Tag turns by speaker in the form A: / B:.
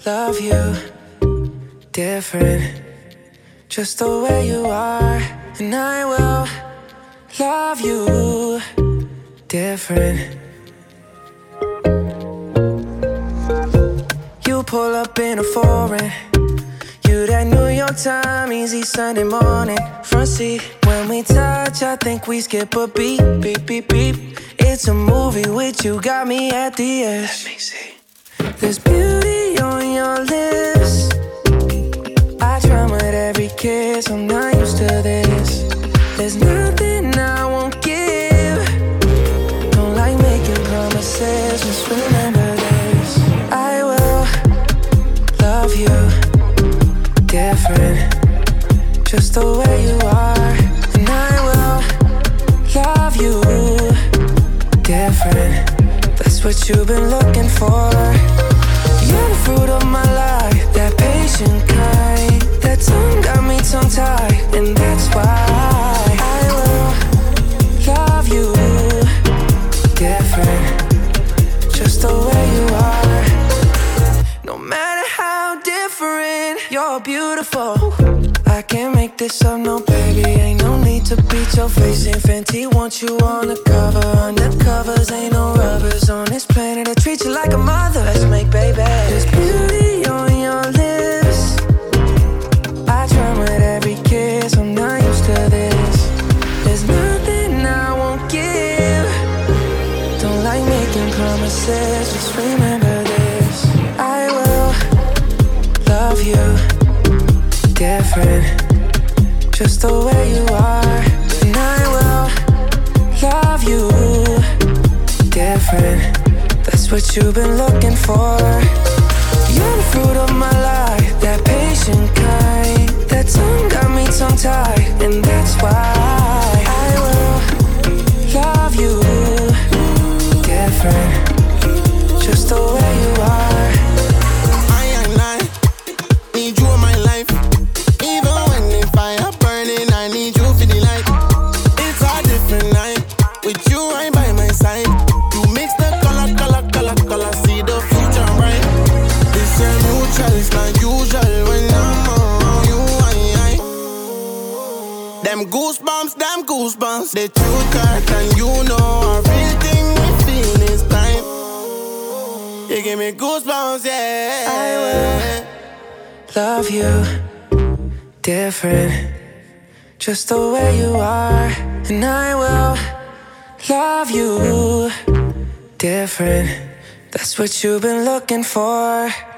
A: love you different, just the way you are. And I will love you different. You pull up in a foreign, you that New York time, easy Sunday morning. Front seat, when we touch, I think we skip a beat, beep, beep, beep. It's a movie with you, got me at the edge. Let me see. There's beauty on your lips. I try with every kiss, I'm not used to this. There's nothing I won't give. Don't like making promises, just remember this. I will love you different, just the way you are. And I will love you different, that's what you've been looking for. You're the fruit of my life, that patient kind. That tongue got me tongue-tied, and that's why I will love you different, just the way you are. No matter how different, you're beautiful. I can't make this up, no baby. Ain't no need to beat your face in Fenty. Want you on the cover, undercovers. Ain't no rubbers on this planet. I treat you like a mother. Let's make baby. There's beauty on your lips. I try with every kiss, I'm not used to this. There's nothing I won't give. Don't like making promises, just remember this. I will love you different, just the way you are. And I will love you different, that's what you've been looking for. You're the fruit of my life, that patient kind. That tongue got me tongue-tied, and that's why I will love you different, just the way you are.
B: I ain't lying, need you in my life. Even when the fire burning, I need you for the light. It's a different night, with you right by my side. You mix the color, see the future bright. This is mutual, it's not usual when I'm around you. Them goosebumps, they true cut, and you know everything we feel is time. You give me goosebumps, yeah.
A: I will love you different, just the way you are. And I will love you different, that's what you've been looking for.